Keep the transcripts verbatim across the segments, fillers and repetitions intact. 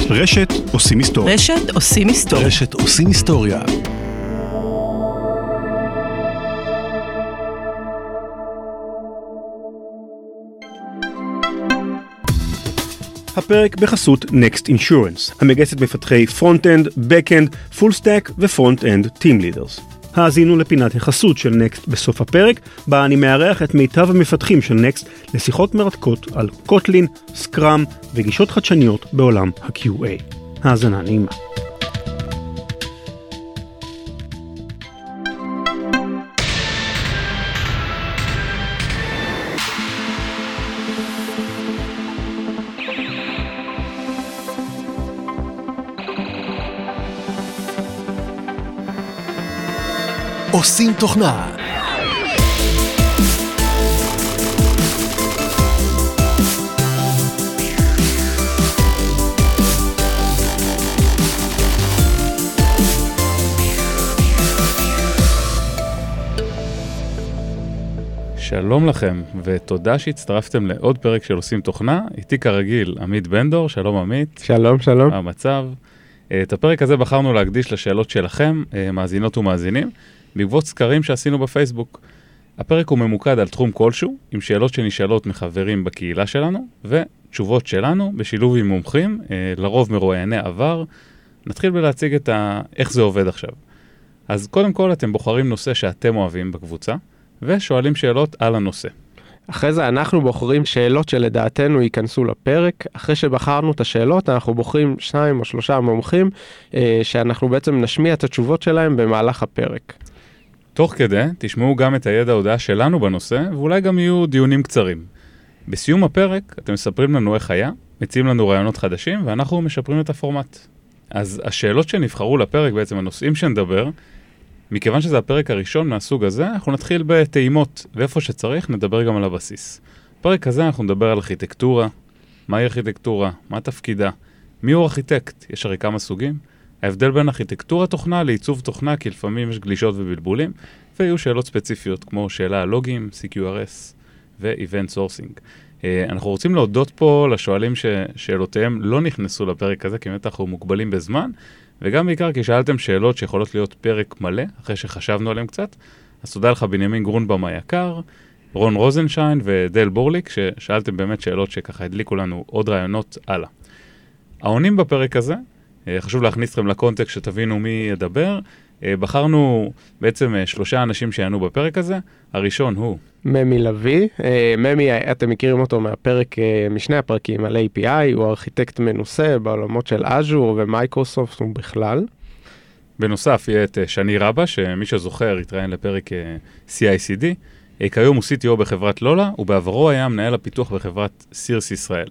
רשת עושים היסטוריה. רשת עושים היסטוריה. רשת עושים היסטוריה. הפרק בחסות Next Insurance, המגייסת מפתחי Front-End, Back-End, Full-Stack ו-Front-End Team Leaders. האזינו לפינת החסות של Next בסוף הפרק, בה אני מארח את מיטב המפתחים של Next לשיחות מרתקות על קוטלין, סקראם וגישות חדשניות בעולם ה-קיו איי. האזנה נעימה. עושים תוכנה. שלום לכם, ותודה שהצטרפתם לעוד פרק של עושים תוכנה. איתי כרגיל, עמית בנדור. שלום עמית. שלום, שלום. מה המצב? את הפרק הזה בחרנו להקדיש לשאלות שלכם, מאזינות ומאזינים, בעקבות סקרים שעשינו בפייסבוק. הפרק הוא ממוקד על תחום כלשהו, עם שאלות שנשאלות מחברים בקהילה שלנו, ותשובות שלנו בשילוב עם מומחים, לרוב מרואייני עבר. נתחיל בלהציג את ה... איך זה עובד עכשיו. אז קודם כל אתם בוחרים נושא שאתם אוהבים בקבוצה, ושואלים שאלות על הנושא. אחרי זה אנחנו בוחרים שאלות שלדעתנו ייכנסו לפרק. אחרי שבחרנו את השאלות, אנחנו בוחרים שניים או שלושה מומחים, אה, שאנחנו בעצם נשמיע את התשובות שלהם במהלך הפרק. תוך כדי, תשמעו גם את הידע ההודעה שלנו בנושא, ואולי גם יהיו דיונים קצרים. בסיום הפרק, אתם מספרים לנו איך היה, מציעים לנו רעיונות חדשים, ואנחנו משפרים את הפורמט. אז השאלות שנבחרו לפרק, בעצם הנושאים שנדבר, מכיוון שזה הפרק הראשון מהסוג הזה, אנחנו נתחיל בטעימות, ואיפה שצריך נדבר גם על הבסיס. בפרק הזה אנחנו נדבר על ארכיטקטורה, מהי ארכיטקטורה, מה תפקידה, מי הוא ארכיטקט, יש הרי כמה סוגים, ההבדל בין ארכיטקטורה תוכנה לעיצוב תוכנה, כי לפעמים יש גלישות ובלבולים, ויהיו שאלות ספציפיות כמו שאלה על לוגים, סי קיו אר אס ו-Event Sourcing. אנחנו רוצים להודות פה לשואלים ששאלותיהם לא נכנסו לפרק הזה, כי באמת אנחנו מוגבלים בזמן, וגם בעיקר כי שאלתם שאלות שיכולות להיות פרק מלא, אחרי שחשבנו עליהם קצת. אז תודה לך בנימין גרונבאום היקר, רון רוזנשיין ודל בורליק, ששאלתם באמת שאלות שככה הדליקו לנו עוד רעיונות הלאה. העונים בפרק הזה, חשוב להכניס אתכם לקונטקסט שתבינו מי ידבר. בחרנו בעצם שלושה אנשים שיענו בפרק הזה. הראשון הוא ממי לוי. ממי, אתם מכירים אותו מהפרק, משני הפרקים על איי פי איי, הוא ארכיטקט מנוסה בעולמות של אז'ור ומייקרוסופט ובכלל. בנוסף יהיה את שני רבא, שמי שזוכר יתראיין לפרק סי איי סי די. כיום הוא סי טי או בחברת לולה, ובעברו היה מנהל הפיתוח בחברת סירס ישראל.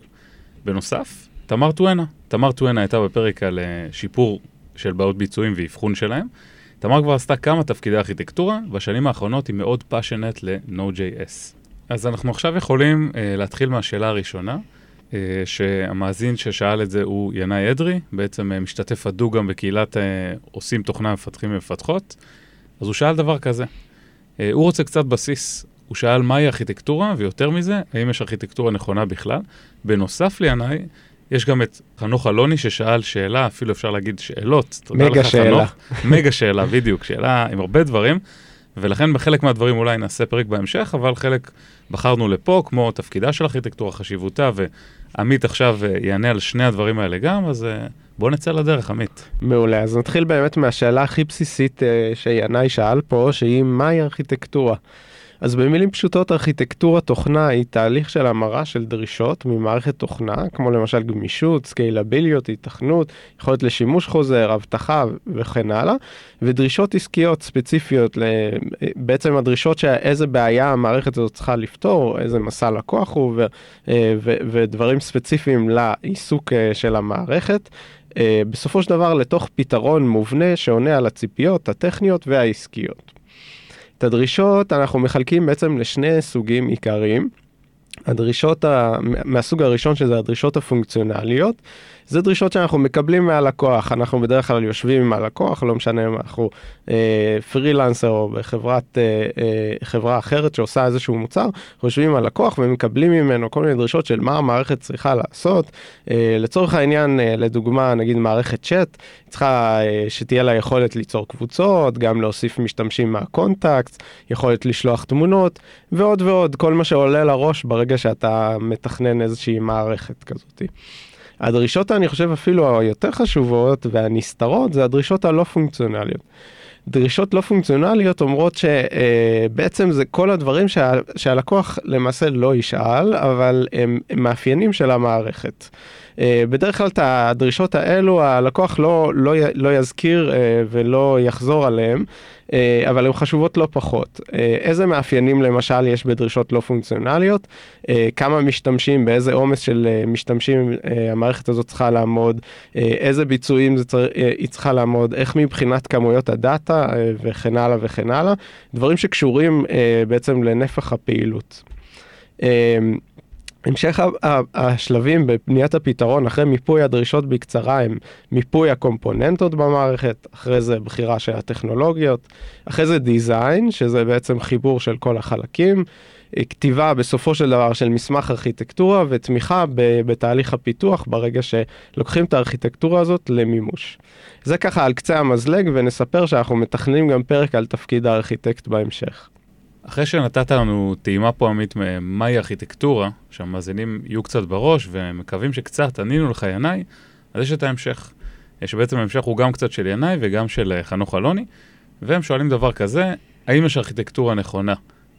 בנוסף, תמר טואנה. תמר טואנה הייתה בפרק על שיפור של בעיות ביצועים ואבחון שלהם. תמר כבר עשתה כמה תפקידי ארכיטקטורה, בשנים האחרונות היא מאוד פאשנט ל-Node.js. אז אנחנו עכשיו יכולים uh, להתחיל מהשאלה הראשונה, uh, שהמאזין ששאל את זה הוא ינאי אדרי, בעצם uh, משתתף עדו גם בקהילת uh, עושים תוכנה מפתחים ומפתחות. אז הוא שאל דבר כזה, uh, הוא רוצה קצת בסיס, הוא שאל מהי ארכיטקטורה, ויותר מזה, האם יש ארכיטקטורה נכונה בכלל. בנוסף לינאי, יש גם את חנוך אלוני ששאל שאלה, אפילו אפשר להגיד שאלות. מגה שאלה. מגה שאלה, בדיוק, שאלה עם הרבה דברים, ולכן בחלק מהדברים אולי נעשה פרק בהמשך, אבל חלק בחרנו לפה, כמו תפקידה של ארכיטקטורה, חשיבותה, ועמית עכשיו יענה על שני הדברים האלה גם, אז בואו נצא לדרך, עמית. מעולה, אז נתחיל באמת מהשאלה הכי בסיסית שינאי שאל פה, שהיא מהי ארכיטקטורה? אז במילים פשוטות, ארכיטקטורה תוכנה היא תהליך של המרה של דרישות ממערכת תוכנה, כמו למשל גמישות, סקיילביליות, התכנות, יכולת לשימוש חוזר, הבטחה וכן הלאה, ודרישות עסקיות ספציפיות, בעצם הדרישות שאיזה בעיה המערכת הזאת צריכה לפתור, איזה מסע לקוח הוא, ו- ו- ודברים ספציפיים לעיסוק של המערכת, בסופו של דבר לתוך פתרון מובנה שעונה על הציפיות הטכניות והעסקיות. את הדרישות אנחנו מחלקים בעצם לשני סוגים עיקריים. הדרישות ה... מהסוג הראשון שזה הדרישות הפונקציונליות, זה דרישות שאנחנו מקבלים מהלקוח, אנחנו בדרך כלל יושבים עם הלקוח, לא משנה אם אנחנו אה, פרילנסר או בחברת, אה, אה, חברה אחרת שעושה איזשהו מוצר, אנחנו יושבים עם הלקוח ומקבלים ממנו כל מיני דרישות של מה המערכת צריכה לעשות, אה, לצורך העניין, אה, לדוגמה, נגיד מערכת צ'אט, צריכה אה, שתהיה לה יכולת ליצור קבוצות, גם להוסיף משתמשים מהקונטקט, יכולת לשלוח תמונות, ועוד ועוד, כל מה שעולה לראש ברגע שאתה מתכנן איזושהי מערכת כזאת. הדרישות, אני חושב, אפילו היותר חשובות והנסתרות, זה הדרישות הלא פונקציונליות. דרישות לא פונקציונליות אומרות שבעצם זה כל הדברים שה, שהלקוח למעשה לא ישאל, אבל הם, הם מאפיינים של המערכת. בדרך כלל את הדרישות האלו הלקוח לא, לא, לא יזכיר ולא יחזור עליהם, אבל הן חשובות לא פחות. איזה מאפיינים למשל יש בדרישות לא פונקציונליות, כמה משתמשים, באיזה עומס של משתמשים המערכת הזאת צריכה לעמוד, איזה ביצועים זה צר... היא צריכה לעמוד, איך מבחינת כמויות הדאטה וכן הלאה וכן הלאה, דברים שקשורים בעצם לנפח הפעילות. המשך השלבים בבניית הפתרון, אחרי מיפוי הדרישות בקצרה, הם מיפוי הקומפוננטות במערכת, אחרי זה בחירה של הטכנולוגיות, אחרי זה דיזיין, שזה בעצם חיבור של כל החלקים, כתיבה בסופו של דבר של מסמך ארכיטקטורה, ותמיכה בתהליך הפיתוח ברגע שלוקחים את הארכיטקטורה הזאת למימוש. זה ככה על קצה המזלג, ונספר שאנחנו מתכננים גם פרק על תפקיד הארכיטקט בהמשך. אחרי שנתת לנו טעימה פה עמית מהי ארכיטקטורה, שהמאזינים יהיו קצת בראש ומקווים שקצת ענינו לך ינאי, אז יש את ההמשך. שבעצם ההמשך הוא גם קצת של ינאי וגם של חנוך אלוני, והם שואלים דבר כזה, האם יש ארכיטקטורה נכונה?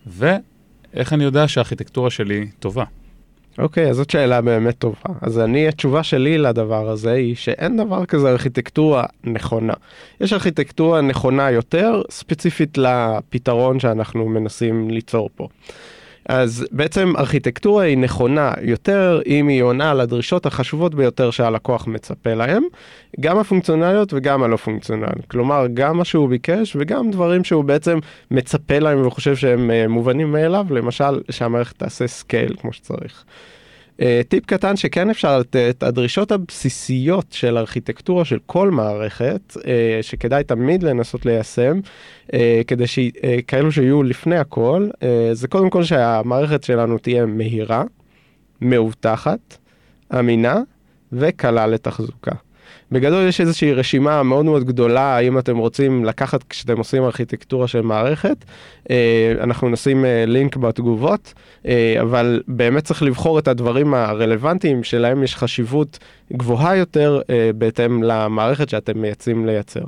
ואיך אני יודע שהארכיטקטורה שלי טובה? אוקיי, אז זאת שאלה באמת טובה. אז אני, התשובה שלי לדבר הזה היא שאין דבר כזה ארכיטקטורה נכונה. יש ארכיטקטורה נכונה יותר, ספציפית לפתרון שאנחנו מנסים ליצור פה. אז בעצם ארכיטקטורה היא נכונה יותר אם היא עונה על הדרישות החשובות ביותר שהלקוח מצפה להם, גם הפונקציונליות וגם הלא פונקציונליות. כלומר, גם מה שהוא ביקש וגם דברים שהוא בעצם מצפה להם וחושב שהם מובנים מאליו, למשל שהמערכת תעשה סקייל כמו שצריך. טיפ קטן שכן אפשר לתת, הדרישות הבסיסיות של ארכיטקטורה של כל מערכת, שכדאי תמיד לנסות ליישם, כדי שכאלו שיהיו לפני הכל, זה קודם כל שהמערכת שלנו תהיה מהירה, מאובטחת, אמינה וקלה לתחזוקה. בגדול יש איזושהי רשימה מאוד מאוד גדולה, האם אתם רוצים לקחת כשאתם עושים ארכיטקטורה של מערכת, אנחנו נשים לינק בתגובות, אבל באמת צריך לבחור את הדברים הרלוונטיים שלהם יש חשיבות גבוהה יותר בהתאם למערכת שאתם מייצאים לייצר.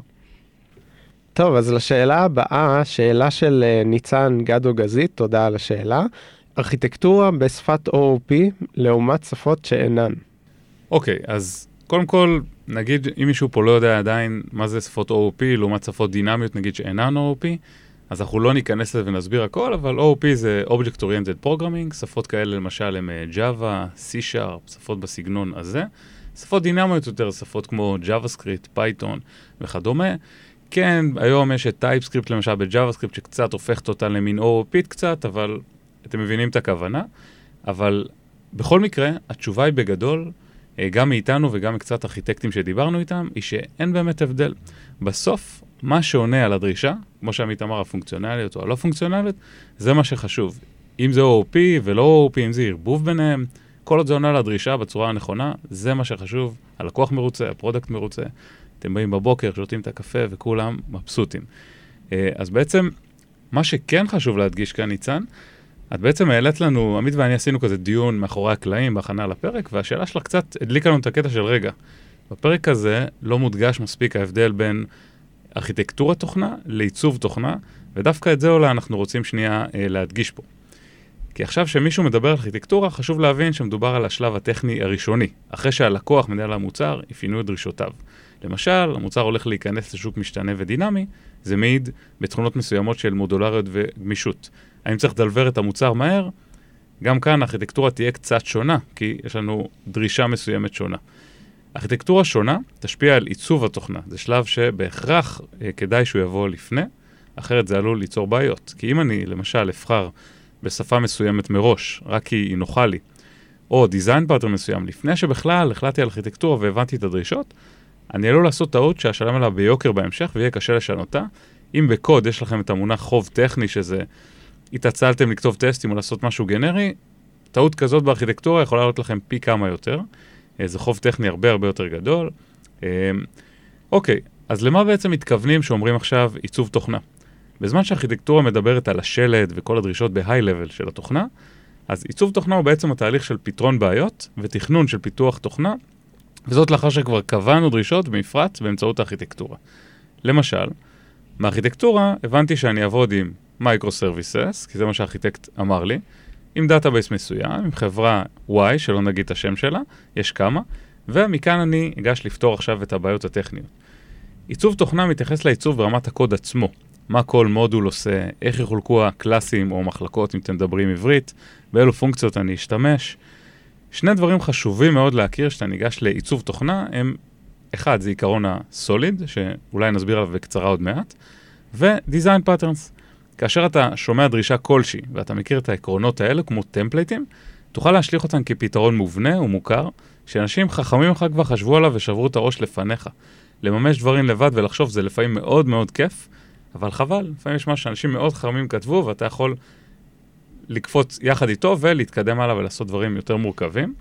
טוב, אז לשאלה הבאה, שאלה של ניצן גדו גזית, תודה על השאלה. ארכיטקטורה בשפת או או פי לעומת שפות שאינן. אוקיי, אז קודם כל, נגיד, אם מישהו פה לא יודע עדיין מה זה שפות או או פי, לעומת שפות דינמיות, נגיד שאינן או או פי, אז אנחנו לא ניכנס לזה ונסביר הכל, אבל או או פי זה Object Oriented Programming, שפות כאלה למשל הם Java, C-Sharp, שפות בסגנון הזה. שפות דינמיות יותר, שפות כמו JavaScript, Python וכדומה. כן, היום יש את TypeScript למשל ב-JavaScript שקצת הופכת אותה למין או או פי קצת, אבל אתם מבינים את הכוונה. אבל בכל מקרה, התשובה היא בגדול, גם מאיתנו וגם מקצת ארכיטקטים שדיברנו איתם, היא שאין באמת הבדל. בסוף, מה שעונה על הדרישה, כמו שעמית אמר, הפונקציונליות או הלא פונקציונליות, זה מה שחשוב. אם זה או או פי ולא או או פי, אם זה ערבוב ביניהם, כל עוד זה עונה על הדרישה בצורה הנכונה, זה מה שחשוב. הלקוח מרוצה, הפרודקט מרוצה. אתם באים בבוקר, שותים את הקפה וכולם מבסוטים. אז בעצם, מה שכן חשוב להדגיש כאן, ניצן, את בעצם העלית לנו, עמית ואני עשינו כזה דיון מאחורי הקלעים, בהכנה לפרק, והשאלה שלך קצת הדליקה לנו את הקטע של רגע. בפרק הזה לא מודגש מספיק ההבדל בין ארכיטקטורה תוכנה לעיצוב תוכנה, ודווקא את זה אולי אנחנו רוצים שנייה אה, להדגיש פה. כי עכשיו שמישהו מדבר על ארכיטקטורה, חשוב להבין שמדובר על השלב הטכני הראשוני, אחרי שהלקוח מנהל המוצר, יפינו את דרישותיו. למשל, המוצר הולך להיכנס לשוק משתנה ודינמי, זה מעיד בתכונות מסוימות של מודולריות וגמישות. האם צריך לדלבר את המוצר מהר? גם כאן הארכיטקטורה תהיה קצת שונה, כי יש לנו דרישה מסוימת שונה. ארכיטקטורה שונה תשפיע על עיצוב התוכנה. זה שלב שבהכרח כדאי שהוא יבוא לפני, אחרת זה עלול ליצור בעיות. כי אם אני למשל אבחר בשפה מסוימת מראש, רק כי היא נוחה לי, או דיזיין פאטרן מסוים, לפני שבכלל החלטתי על ארכיטקטורה והבנתי את הדרישות, אני עלול לעשות טעות שאשלם עליו ביוקר בהמשך ויהיה קשה לשנותה. אם בקוד יש לכם את המונח חוב טכני שזה התעצלתם לכתוב טסטים או לעשות משהו גנרי, טעות כזאת בארכיטקטורה יכולה לעלות לכם פי כמה יותר. זה חוב טכני הרבה הרבה יותר גדול. אוקיי, אז למה בעצם מתכוונים שאומרים עכשיו עיצוב תוכנה? בזמן שהארכיטקטורה מדברת על השלד וכל הדרישות בהיי-לבל של התוכנה, אז עיצוב תוכנה הוא בעצם התהליך של פתרון בעיות ותכנון של פיתוח תוכנה, וזאת לאחר שכבר קבענו דרישות במפרט באמצעות הארכיטקטורה. למשל, מהארכיטקטורה הבנתי שאני אעבוד עם מייקרו-סרוויסס, כי זה מה שהארכיטקט אמר לי, עם דאטאבייס מסוים, עם חברה Y, שלא נגיד את השם שלה, יש כמה, ומכאן אני אגש לפתור עכשיו את הבעיות הטכניות. עיצוב תוכנה מתייחס לעיצוב ברמת הקוד עצמו, מה כל מודול עושה, איך יחולקו הקלאסים או מחלקות אם אתם מדברים עברית, באילו פונקציות אני אשתמש. שני דברים חשובים מאוד להכיר שאתה ניגש לעיצוב תוכנה, הם, אחד, זה עיקרון הסוליד, שאולי נסביר עליו בקצרה עוד מעט, ו-Design Patterns. כאשר אתה שומע דרישה כלשהי, ואתה מכיר את העקרונות האלה כמו טמפלייטים, תוכל להשליך אותם כפתרון מובנה ומוכר, שאנשים חכמים לך כבר חשבו עליו ושברו את הראש לפניך. לממש דברים לבד ולחשוב זה לפעמים מאוד מאוד כיף, אבל חבל, לפעמים יש משהו שאנשים מאוד חכמים כתבו, ואתה יכול לקפוץ יחד איתו ולהתקדם עליו ולעשות דברים יותר מורכבים.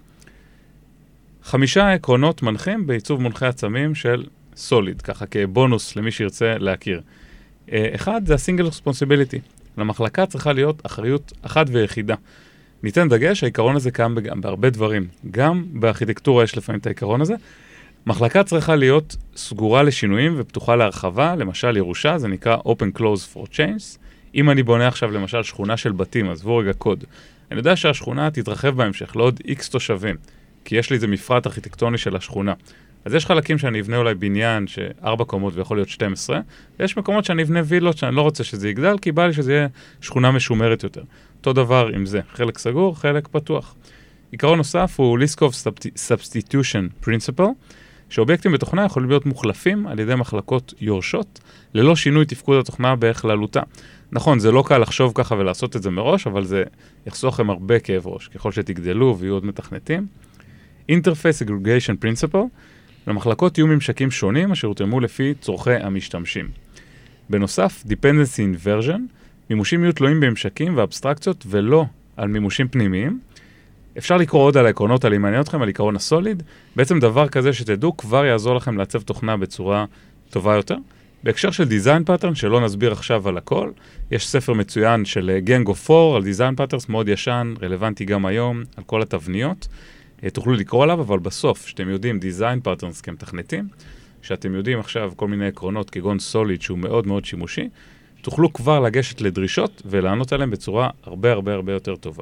חמישה עקרונות מנחים בעיצוב מונחי עצמים של סוליד, ככה כבונוס למי שירצה להכיר. אחד, זה ה-single responsibility. למחלקה צריכה להיות אחריות אחת ויחידה. ניתן דגש, העיקרון הזה קיים בהרבה דברים. גם בארכיטקטורה יש לפעמים את העיקרון הזה. מחלקה צריכה להיות סגורה לשינויים ופתוחה להרחבה, למשל ירושה, זה נקרא open close for change. אם אני בונה עכשיו למשל שכונה של בתים, אז בואו רגע קוד. אני יודע שהשכונה תתרחב בהמשך לעוד X תושבים, כי יש לי איזה מפרט ארכיטקטוני של השכונה. אז יש חלקים שאני אבנה אולי בניין שארבע קומות ויכול להיות שתים עשרה, ויש מקומות שאני אבנה וילות שאני לא רוצה שזה יגדל, כי בא לי שזה יהיה שכונה משומרת יותר. אותו דבר עם זה, חלק סגור, חלק פתוח. עיקרון נוסף הוא Liskov Substitution Principle, שאובייקטים בתוכנה יכולים להיות מוחלפים על ידי מחלקות יורשות, ללא שינוי תפקוד התוכנה בכללותה. נכון, זה לא קל לחשוב ככה ולעשות את זה מראש, אבל זה יחסוך לכם הרבה כאב ראש, ככל שתגדלו ויהיו עוד מתכנתים. Interface Aggregation Principle, למחלקות יהיו ממשקים שונים אשר הותאמו לפי צורכי המשתמשים. בנוסף, Dependency Inversion, מימושים יהיו תלויים בממשקים ואבסטרקציות ולא על מימושים פנימיים. אפשר לקרוא עוד על העקרונות על מעניין אתכם, על עיקרון הסוליד. בעצם דבר כזה שתדעו כבר יעזור לכם לעצב תוכנה בצורה טובה יותר. בהקשר של Design Pattern, שלא נסביר עכשיו על הכל, יש ספר מצוין של Gang of Four על Design Patterns, מאוד ישן, רלוונטי גם היום, על כל התבניות. תוכלו לקרוא עליו, אבל בסוף, שאתם יודעים Design Patterns כמתכנתים, שאתם יודעים עכשיו כל מיני עקרונות כגון סוליד, שהוא מאוד מאוד שימושי, תוכלו כבר לגשת לדרישות ולענות עליהם בצורה הרבה הרבה הרבה יותר טובה.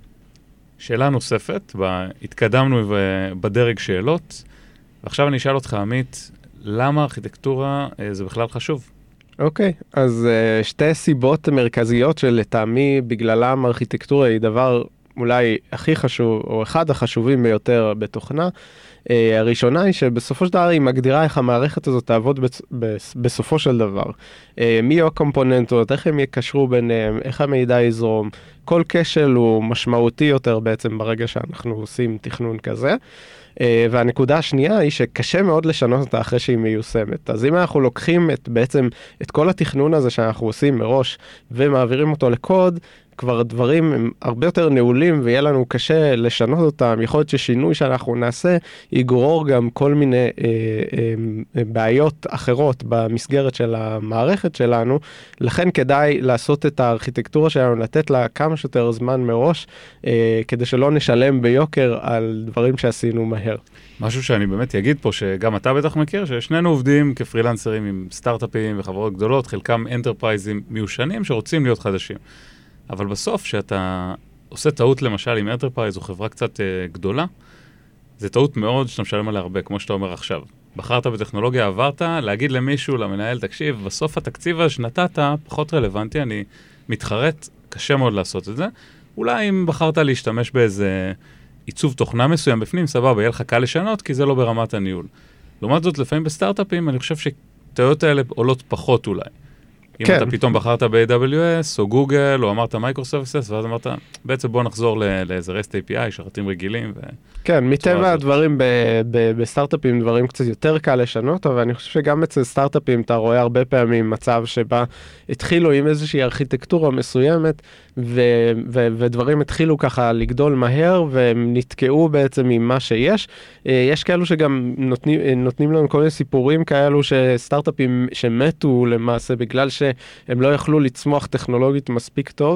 שאלה נוספת, התקדמנו בדרג שאלות, ועכשיו אני אשאל אותך, עמית, למה ארכיטקטורה זה בכלל חשוב? אוקיי, okay, אז uh, שתי סיבות מרכזיות שלטעמי בגללם ארכיטקטורה היא דבר אולי הכי חשוב, או אחד החשובים ביותר בתוכנה. Uh, הראשונה היא שבסופו של דבר היא מגדירה איך המערכת הזאת תעבוד בצ... בס... בסופו של דבר. Uh, מי יהיו הקומפוננטות, איך הם יקשרו ביניהם, איך המידע יזרום. כל כשל הוא משמעותי יותר בעצם ברגע שאנחנו עושים תכנון כזה. Uh, והנקודה השנייה היא שקשה מאוד לשנות אותה אחרי שהיא מיושמת. אז אם אנחנו לוקחים את, בעצם את כל התכנון הזה שאנחנו עושים מראש ומעבירים אותו לקוד, כבר דברים הם הרבה יותר נעולים ויהיה לנו קשה לשנות אותם. יכול להיות ששינוי שאנחנו נעשה יגרור גם כל מיני אה, אה, בעיות אחרות במסגרת של המערכת שלנו. לכן כדאי לעשות את הארכיטקטורה שלנו, לתת לה כמה שיותר זמן מראש, אה, כדי שלא נשלם ביוקר על דברים שעשינו מהר. משהו שאני באמת אגיד פה, שגם אתה בטח מכיר, ששנינו עובדים כפרילנסרים עם סטארט-אפים וחברות גדולות, חלקם אנטרפרייזים מיושנים שרוצים להיות חדשים. אבל בסוף, שאתה עושה טעות למשל עם אנטרפרייז או חברה קצת אה, גדולה, זה טעות מאוד שאתה משלם עליה הרבה, כמו שאתה אומר עכשיו. בחרת בטכנולוגיה, עברת, להגיד למישהו, למנהל, תקשיב, בסוף התקציב שנתת פחות רלוונטי, אני מתחרט, קשה מאוד לעשות את זה. אולי אם בחרת להשתמש באיזה עיצוב תוכנה מסוים בפנים, סבבה, יהיה לך קל לשנות, כי זה לא ברמת הניהול. לעומת זאת, לפעמים בסטארט-אפים, אני חושב שטעויות האלה עולות פחות אולי. אם אתה פתאום בחרת ב-איי דאבליו אס או גוגל, או אמרת מייקרוסרוויסס, ואז אמרת, בעצם בוא נחזור לאיזה REST איי פי איי, שרתים רגילים. כן, מטבע הדברים בסטארט-אפים דברים קצת יותר קל לשנות, אבל אני חושב שגם אצל סטארט-אפים אתה רואה הרבה פעמים מצב שבה התחילו עם איזושהי ארכיטקטורה מסוימת, ודברים התחילו ככה לגדול מהר, והם נתקעו בעצם עם מה שיש. יש כאלו שגם נותנים לנו כל מיני סיפורים כאלו שסטארט-אפים שמתו למעשה בגלל שהם לא יכלו לצמוח טכנולוגית מספיק טוב,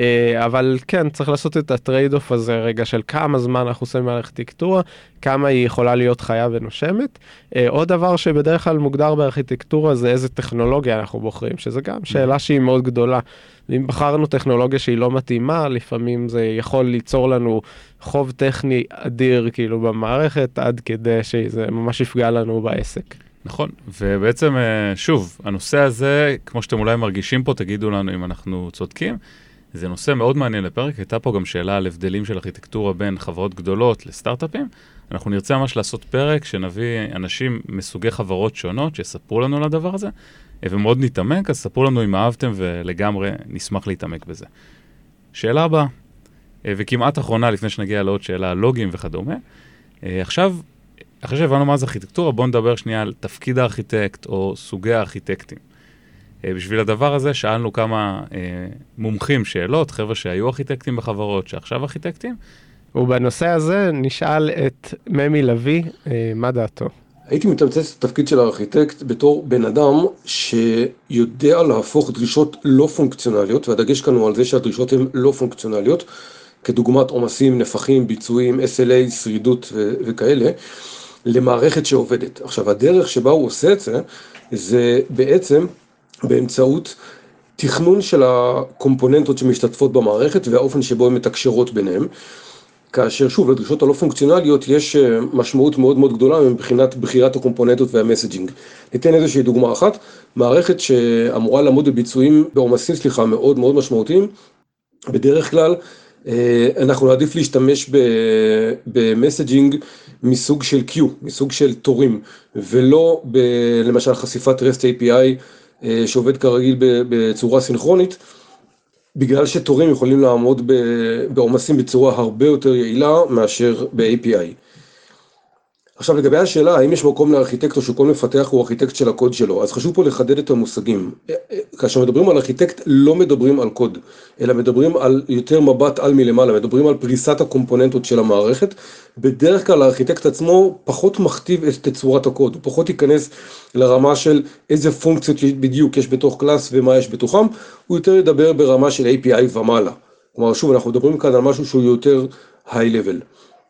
אבל כן, צריך לעשות את הטרייד-אוף הזה רגע של כמה זמן אנחנו עושים מהארכיטקטורה, כמה היא יכולה להיות חיה ונושמת. עוד דבר שבדרך כלל מוגדר בארכיטקטורה זה איזה טכנולוגיה אנחנו בוחרים, שזה גם שאלה שהיא מאוד גדולה. אם בחרנו טכנולוגיה שהיא לא מתאימה, לפעמים זה יכול ליצור לנו חוב טכני אדיר כאילו במערכת, עד כדי שזה ממש יפגע לנו בעסק. נכון, ובעצם שוב, הנושא הזה, כמו שאתם אולי מרגישים פה, תגידו לנו אם אנחנו צודקים, זה נושא מאוד מעניין לפרק, הייתה פה גם שאלה על הבדלים של ארכיטקטורה בין חברות גדולות לסטארט-אפים, אנחנו נרצה ממש לעשות פרק שנביא אנשים מסוגי חברות שונות שיספרו לנו על הדבר הזה, ומאוד נתעמק, אז ספרו לנו אם אהבתם ולגמרי נשמח להתעמק בזה. שאלה הבאה, וכמעט אחרונה לפני שנגיע לעוד שאלה על לוגים וכדומה, עכשיו, אחרי שהבנו מה זה ארכיטקטורה, בואו נדבר שנייה על תפקיד הארכיטקט או סוגי הארכיטקטים. בשביל הדבר הזה שאלנו כמה מומחים שאלות, חבר'ה שהיו ארכיטקטים בחברות, שעכשיו ארכיטקטים. ובנושא הזה נשאל את ממי לוי, מה דעתו? הייתי מתמצת את התפקיד של הארכיטקט בתור בן אדם שיודע להפוך דרישות לא פונקציונליות, והדגש כאן הוא על זה שהדרישות הן לא פונקציונליות, כדוגמת עומסים, נפחים, ביצועים, אס אל איי, שרידות ו- וכאלה, למערכת שעובדת. עכשיו, הדרך שבה הוא עושה את זה, זה בעצם באמצעות תכנון של הקומפוננטות שמשתתפות במערכת, והאופן שבו הן מתקשרות ביניהם. כאשר שוב, לדרישות הלא פונקציונליות יש משמעות מאוד מאוד גדולה מבחינת בחירת הקומפוננטות והמסג'ינג. ניתן איזושהי דוגמה אחת, מערכת שאמורה לעמוד בביצועים, בעומסים, סליחה, מאוד מאוד משמעותיים, בדרך כלל אנחנו נעדיף להשתמש במסג'ינג מסוג של Q, מסוג של תורים, ולא למשל חשיפת REST איי פי איי שעובד כרגיל בצורה סינכרונית, בגלל שתורים יכולים לעמוד בעומסים בצורה הרבה יותר יעילה מאשר ב-איי פי איי. עכשיו לגבי השאלה, האם יש מקום לארכיטקט או שכל מפתח הוא ארכיטקט של הקוד שלו, אז חשוב פה לחדד את המושגים. כאשר מדברים על ארכיטקט, לא מדברים על קוד, אלא מדברים על יותר מבט על מלמעלה, מדברים על פריסת הקומפוננטות של המערכת. בדרך כלל הארכיטקט עצמו פחות מכתיב את תצורת הקוד, הוא פחות ייכנס לרמה של איזה פונקציות בדיוק יש בתוך קלאס ומה יש בתוכם, הוא יותר ידבר ברמה של איי פי איי ומעלה. כלומר, שוב, אנחנו מדברים כאן על משהו שהוא יותר high-level.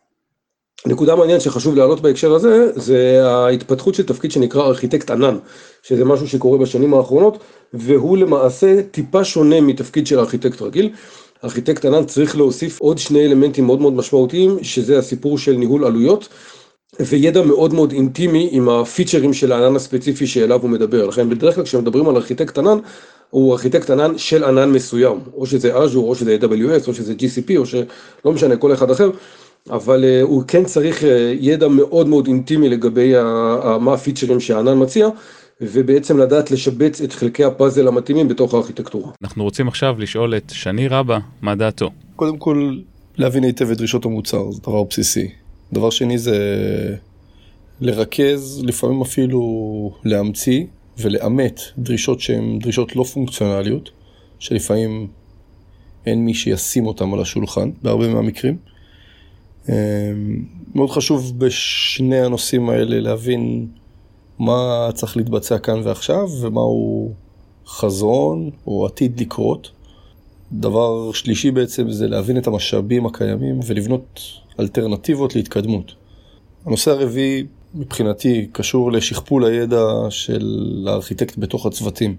נקודה מעניינת שחשוב להעלות בהקשר הזה, זה ההתפתחות של תפקיד שנקרא ארכיטקט ענן, שזה משהו שקורה בשנים האחרונות, והוא למעשה טיפה שונה מתפקיד של ארכיטקט רגיל. ארכיטקט ענן צריך להוסיף עוד שני אלמנטים מאוד מאוד משמעותיים, שזה הסיפור של ניהול עלויות, וידע מאוד מאוד אינטימי עם הפיצ'רים של הענן הספציפי שאליו הוא מדבר. לכן בדרך כלל כשמדברים על ארכיטקט ענן, הוא ארכיטקט ענן של ענן מסוים, או שזה Azure, או שזה איי דאבליו אס, או שזה ג'י סי פי, או שלא משנה, כל אחד אחר, אבל uh, הוא כן צריך uh, ידע מאוד מאוד אינטימי לגבי ה- ה- מה הפיצ'רים שהענן מציע, ובעצם לדעת לשבץ את חלקי הפאזל המתאימים בתוך הארכיטקטורה. אנחנו רוצים עכשיו לשאול את שני רבא, מה דעתו? קודם כל, להבין היטב את דרישות המוצר, זה דבר בסיסי. דבר שני זה לרכז, לפעמים אפילו להמציא ולאמת דרישות שהן דרישות לא פונקציונליות, שלפעמים אין מי שישים אותם על השולחן, בהרבה מהמקרים. מאוד חשוב בשני הנושאים האלה להבין מה צריך להתבצע כאן ועכשיו, ומהו חזון או עתיד לקרות. דבר שלישי בעצם זה להבין את המשאבים הקיימים ולבנות אלטרנטיבות להתקדמות. הנושא הרביעי מבחינתי קשור לשכפול הידע של הארכיטקט בתוך הצוותים.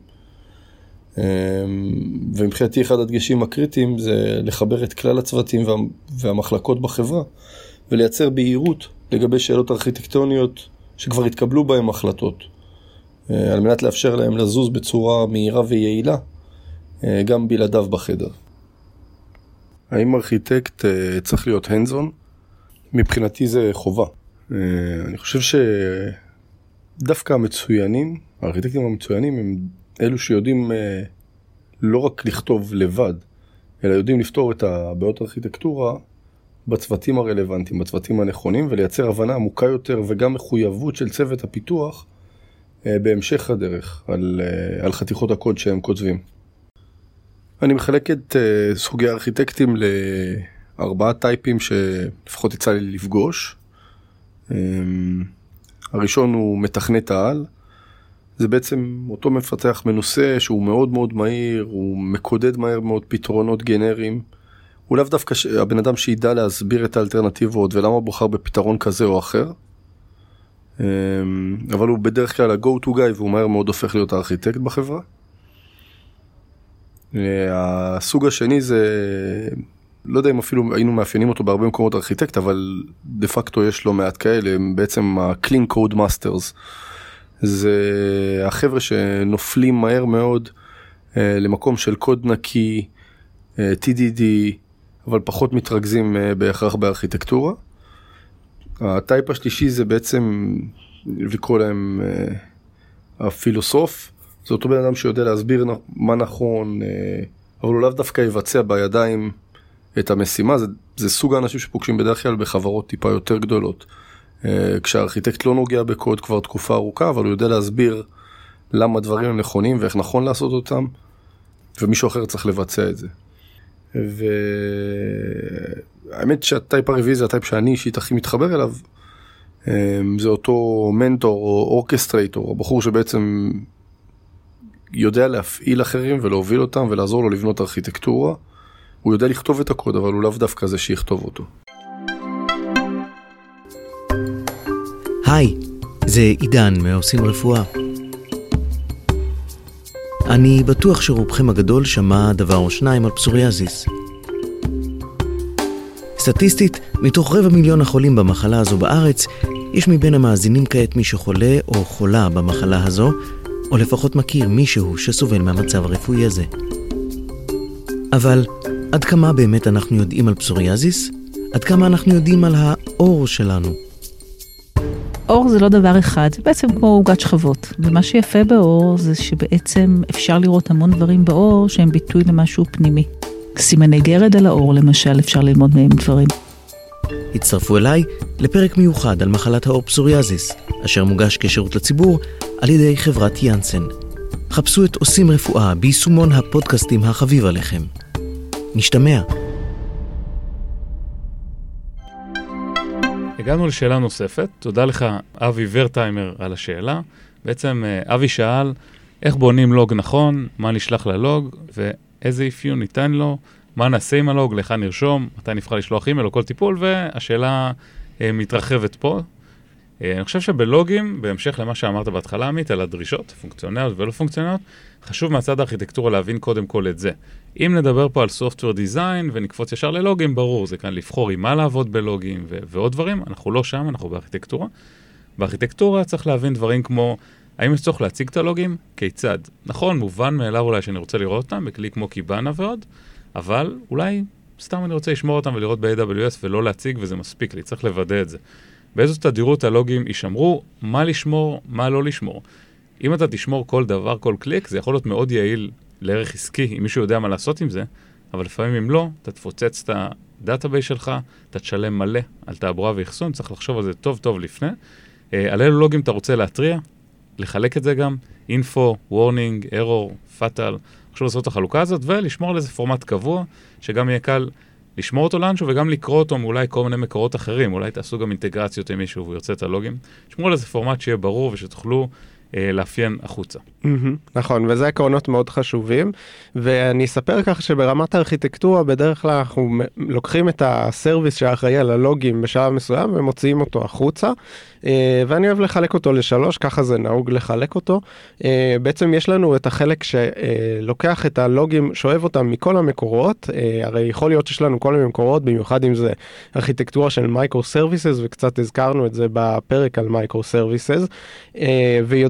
ומבחינתי אחד הדגשים הקריטיים זה לחבר את כלל הצוותים והמחלקות בחברה ולייצר בהירות לגבי שאלות ארכיטקטוניות שכבר התקבלו בהם החלטות, על מנת לאפשר להם לזוז בצורה מהירה ויעילה גם בלעדיו בחדר. האם ארכיטקט צריך להיות hands-on? מבחינתי זה חובה. אני חושב שדווקא המצוינים, הארכיטקטים המצוינים הם אלו שיודעים אה, לא רק לכתוב לבד, אלא יודעים לפתור את הבעיות הארכיטקטורה בצוותים הרלוונטיים, בצוותים הנכונים, ולייצר הבנה עמוקה יותר וגם מחויבות של צוות הפיתוח אה, בהמשך הדרך על, אה, על חתיכות הקוד שהם כותבים. אני מחלק את אה, סוגי הארכיטקטים לארבעה טייפים שלפחות יצא לי לפגוש. אה, הראשון הוא מתכנת העל. זה בעצם אותו מפתח מנוסה שהוא מאוד מאוד מהיר, הוא מקודד מהר מאוד פתרונות גנריים. הוא לאו דווקא הבן אדם שידע להסביר את האלטרנטיבות ולמה הוא בוחר בפתרון כזה או אחר. אבל הוא בדרך כלל ה-go to guy והוא מהר מאוד הופך להיות הארכיטקט בחברה. הסוג השני זה, לא יודע אם אפילו היינו מאפיינים אותו בהרבה מקומות ארכיטקט, אבל דה פקטו יש לו מעט כאלה, הם בעצם ה-clean code masters. זה החבר'ה שנופלים מהר מאוד אה, למקום של קוד נקי, אה, טי די די, אבל פחות מתרכזים אה, בהכרח בארכיטקטורה. הטייפ השלישי זה בעצם, לקרוא להם אה, הפילוסוף. זה אותו בן אדם שיודע להסביר מה נכון, אה, אבל הוא לאו דווקא יבצע בידיים את המשימה. זה, זה סוג האנשים שפוגשים בדרך כלל בחברות טיפה יותר גדולות. כשהארכיטקט לא נוגע בקוד כבר תקופה ארוכה, אבל הוא יודע להסביר למה דברים הם נכונים ואיך נכון לעשות אותם, ומישהו אחר צריך לבצע את זה. והאמת שהטייפ הרביעי זה הטייפ שאני אישית הכי מתחבר אליו, זה אותו מנטור או אורקסטרייטור, הבחור שבעצם יודע להפעיל אחרים ולהוביל אותם ולעזור לו לבנות ארכיטקטורה. הוא יודע לכתוב את הקוד, אבל הוא לאו דווקא זה שיכתוב אותו. היי, זה עידן מעושים רפואה. אני בטוח שרובכם הגדול שמע דבר או שניים על פסוריאזיס. סטטיסטית, מתוך רבע מיליון החולים במחלה הזו בארץ, יש מבין המאזינים כעת מי שחולה או חולה במחלה הזו, או לפחות מכיר מישהו שסובל מהמצב הרפואי הזה. אבל עד כמה באמת אנחנו יודעים על פסוריאזיס? עד כמה אנחנו יודעים על האור שלנו? אור זה לא דבר אחד, זה בעצם כמו עוגת שכבות. ומה שיפה באור זה שבעצם אפשר לראות המון דברים באור שהם ביטוי למשהו פנימי. סימני גרד על האור למשל, אפשר ללמוד מהם דברים. הצטרפו אליי לפרק מיוחד על מחלת האור פסוריאזיס, אשר מוגש כשירות לציבור על ידי חברת יאנסן. חפשו את עושים רפואה ביישומון הפודקאסטים החביב עליכם. נשתמע. הגענו לשאלה נוספת, תודה לך אבי ורטיימר על השאלה. בעצם אבי שאל איך בונים לוג נכון, מה נשלח ללוג ואיזה אפיון ניתן לו, מה נעשה עם הלוג, לך נרשום, מתי נבחר לשלוח אימייל או כל טיפול, והשאלה אה, מתרחבת פה. אה, אני חושב שבלוגים, בהמשך למה שאמרת בהתחלה עמית, על הדרישות, פונקציונליות ולא פונקציונליות, חשוב מהצד הארכיטקטורה להבין קודם כל את זה. אם נדבר פה על software design ונקפוץ ישר ללוגים, ברור, זה כאן לבחור עם מה לעבוד בלוגים ו- ועוד דברים, אנחנו לא שם, אנחנו בארכיטקטורה. בארכיטקטורה צריך להבין דברים כמו, האם יש צורך להציג את הלוגים? כיצד? נכון, מובן מאליו אולי שאני רוצה לראות אותם, בכלי כמו קיבאנה ועוד, אבל אולי סתם אני רוצה לשמור אותם ולראות ב-איי דאבליו אס ולא להציג וזה מספיק לי, צריך לוודא את זה. באיזו תדירות הלוגים יישמרו, מה לשמור, מה לא לשמור. אם אתה תשמור כל דבר, כל קליק, זה יכול להיות מאוד יעיל לערך עסקי, אם מישהו יודע מה לעשות עם זה, אבל לפעמים אם לא, אתה תפוצץ את הדאטאבייס שלך, אתה תשלם מלא על תעבורה ואחסון, צריך לחשוב על זה טוב טוב לפני. על אילו לוגים אתה רוצה להטריע, לחלק את זה גם, info, warning, error, fatal, חשוב לעשות את החלוקה הזאת, ולשמור על איזה פורמט קבוע, שגם יהיה קל לשמור אותו לאנשהו, וגם לקרוא אותו מאולי כל מיני מקורות אחרים, אולי תעשו גם אינטגרציות עם מישהו והוא ירצה את הלוגים. שמרו על איזה פורמט שיהיה ברור ושתוכלו אה, לאפיין החוצה. נכון, וזה עקרונות מאוד חשובים, ואני אספר כך שברמת הארכיטקטורה, בדרך כלל אנחנו לוקחים את הסרוויס שאחראי על הלוגים בשלב מסוים, ומוציאים אותו החוצה, ואני אוהב לחלק אותו לשלוש, ככה זה נהוג לחלק אותו. בעצם יש לנו את החלק שלוקח את הלוגים, שואב אותם מכל המקורות, הרי יכול להיות שיש לנו כל מיני מקורות, במיוחד אם זה ארכיטקטורה של מייקרו סרוויסס, וקצת הזכרנו את זה בפרק על מייקרו סרוויסס, ויודע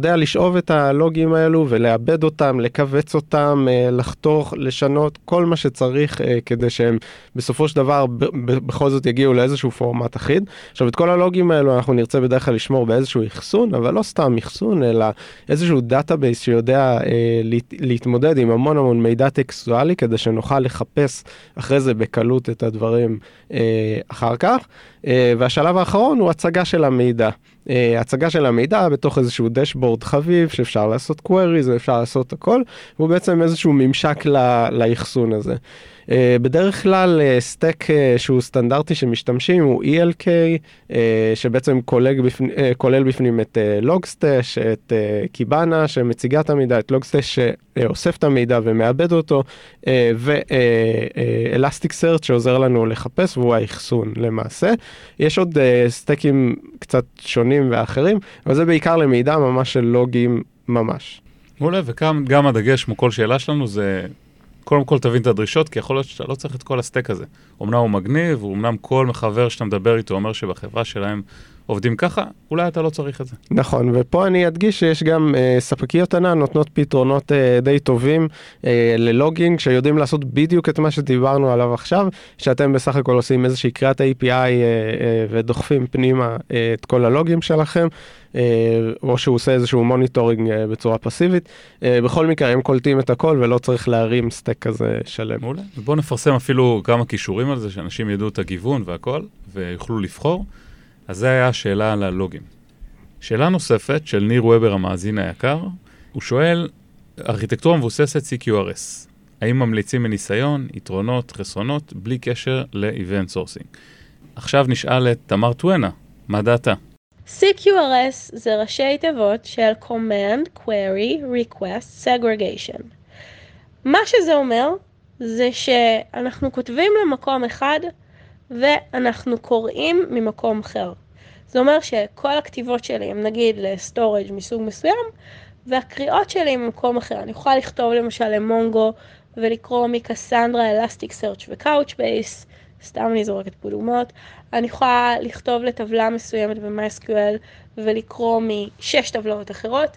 שיודע לשאוב את הלוגים האלו ולאבד אותם, לקבץ אותם, לחתוך, לשנות, כל מה שצריך כדי שהם בסופו של דבר בכל זאת יגיעו לאיזשהו פורמט אחיד. עכשיו, את כל הלוגים האלו אנחנו נרצה בדרך כלל לשמור באיזשהו אחסון, אבל לא סתם אחסון, אלא איזשהו דאטאבייס שיודע להתמודד עם המון המון מידע טקסטואלי, כדי שנוכל לחפש אחרי זה בקלות את הדברים אחר כך. והשלב האחרון הוא הצגה של המידע. הצגה של המידע בתוך איזשהו דשבורד חביב, שאפשר לעשות queries ואפשר לעשות הכל, והוא בעצם איזשהו ממשק לאחסון הזה. בדרך כלל סטק שהוא סטנדרטי שמשתמשים הוא E L K, שבעצם כולל בפנים את לוגסטש, את קיבאנה שמציגה את המידע, את לוגסטש שאוסף את המידע ומאבד אותו, ואלסטיק-סרצ' שעוזר לנו לחפש, והוא האחסון למעשה. יש עוד סטקים קצת שונים ואחרים, אבל זה בעיקר למידע ממש של לוגים ממש. מעולה, וגם הדגש כמו כל שאלה שלנו זה קודם כל תבין את הדרישות, כי יכול להיות שאתה לא צריך את כל הסטק הזה. אמנם הוא מגניב, ואומנם כל מחבר שאתה מדבר איתו אומר שבחברה שלהם עובדים ככה, אולי אתה לא צריך את זה. נכון, ופה אני אדגיש שיש גם אה, ספקיות ענן נותנות פתרונות אה, די טובים אה, ללוגינג, שיודעים לעשות בדיוק את מה שדיברנו עליו עכשיו, שאתם בסך הכל עושים איזושהי קריאת A P I אה, אה, ודוחפים פנימה אה, את כל הלוגים שלכם, אה, או שהוא עושה איזשהו מוניטורינג אה, בצורה פסיבית. אה, בכל מקרה, הם קולטים את הכל ולא צריך להרים סטק כזה שלם. מעולה. בואו נפרסם אפילו כמה קישורים על זה, שאנשים ידעו את הגיוון והכל, ויוכלו לבחור. אז זה היה השאלה על הלוגים. שאלה נוספת של ניר וובר המאזין היקר, הוא שואל, ארכיטקטורה מבוססת C Q R S, האם ממליצים מניסיון, יתרונות, חסרונות, בלי קשר ל-Event Sourcing? עכשיו נשאל את תמר טואנה, מה דעתה? C Q R S זה ראשי תיבות של Command, Query, Request, Segregation. מה שזה אומר, זה שאנחנו כותבים למקום אחד, ואנחנו קוראים ממקום אחר. זה אומר שכל הכתיבות שלי הם נגיד לסטורג' מסוג מסוים, והקריאות שלי הם ממקום אחר. אני יכולה לכתוב למשל למונגו ולקרוא מקסנדרה, אלסטיק-סרצ' וקאוצ'בייס, סתם אני זורקת פה דוגמאות. אני יכולה לכתוב לטבלה מסוימת ב-MySQL ולקרוא משש טבלאות אחרות.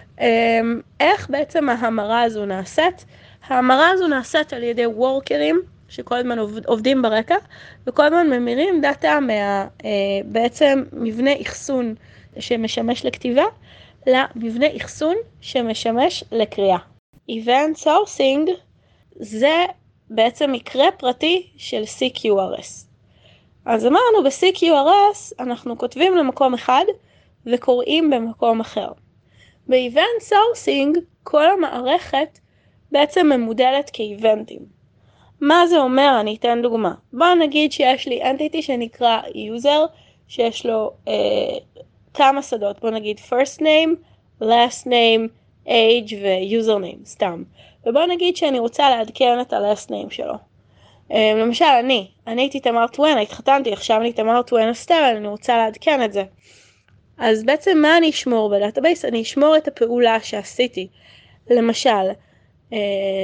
איך בעצם ההמרה הזו נעשית? ההמרה הזו נעשית על ידי וורקרים, שכל הזמן עובדים ברקע, וכל הזמן ממירים דאטה מה, בעצם מבנה אחסון שמשמש לכתיבה, למבנה אחסון שמשמש לקריאה. Event Sourcing זה בעצם מקרה פרטי של C Q R S. אז אמרנו ב-C Q R S אנחנו כותבים למקום אחד וקוראים במקום אחר. ב-Event Sourcing כל המערכת בעצם ממודלת כאיבנטים. מה זה אומר? אני אתן דוגמה. בוא נגיד שיש לי entity שנקרא user, שיש לו אה, כמה שדות. בוא נגיד first name, last name, age ו-username, סתם. ובוא נגיד שאני רוצה לעדכן את ה-last name שלו. אה, למשל, אני, אני הייתי תמר טואנה, התחתנתי, עכשיו אני תמר טואנה סטרל, אני רוצה לעדכן את זה. אז בעצם מה אני אשמור בדאטאבייס? אני אשמור את הפעולה שעשיתי. למשל, אה,